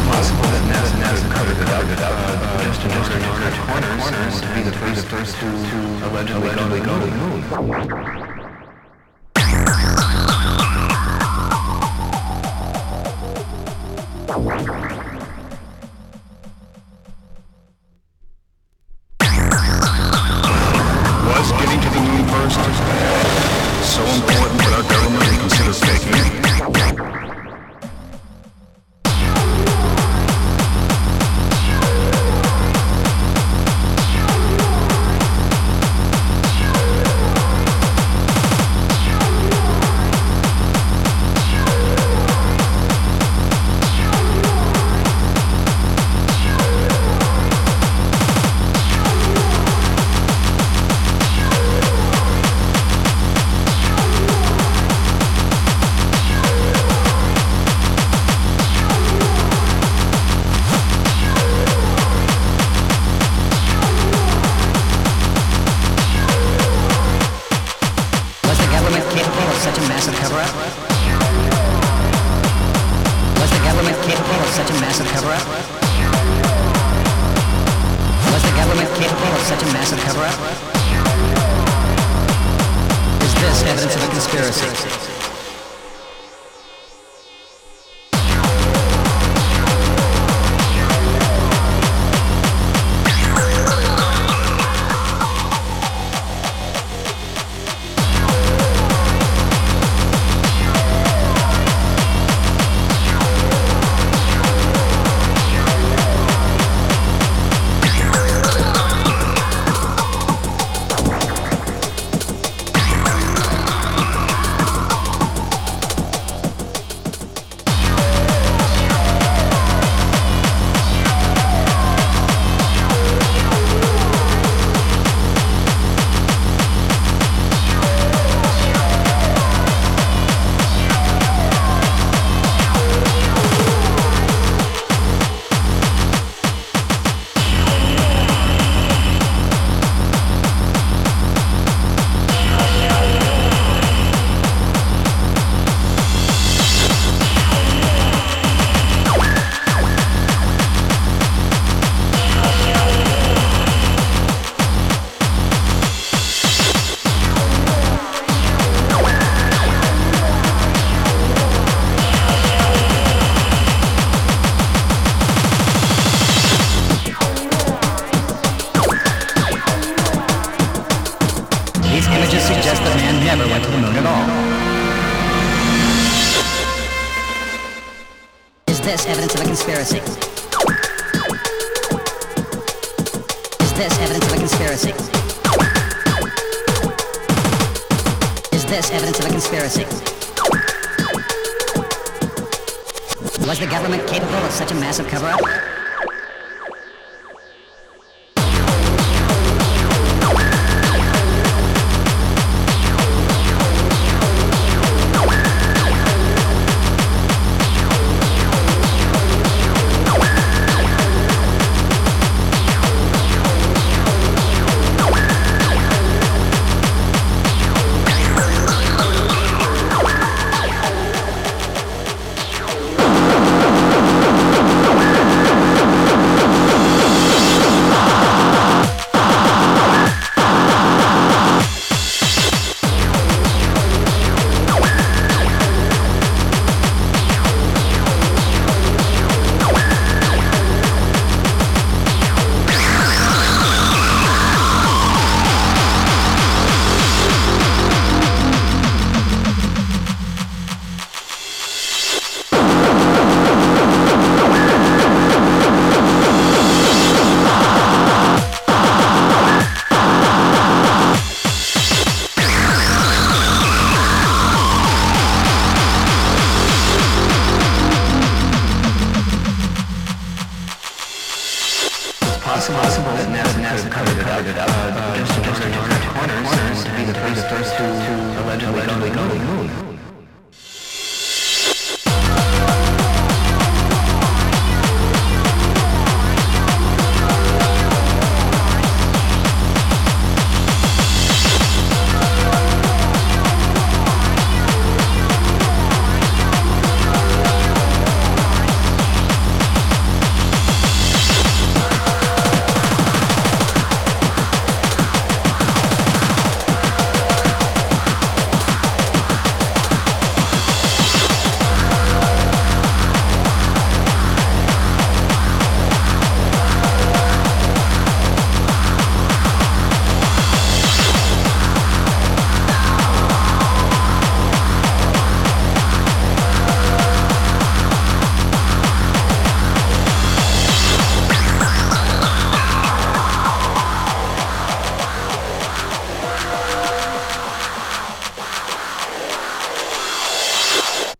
possible that NASA covered it up just in order to cut corners to be the first to allegedly go to the moon. Was getting to the moon first so important that our government would consider faking it? Such a massive cover-up? Was the government capable of such a massive cover-up? Was the government capable of such a massive cover-up? Is this evidence of a conspiracy? These images suggest that man never went to the moon at all. Is this evidence of a conspiracy? Is this evidence of a conspiracy? Is this evidence of a conspiracy? Was the government capable of such a massive cover-up? Possible that NASA covered it up just in order to corners to be the first to allegedly go to the moon.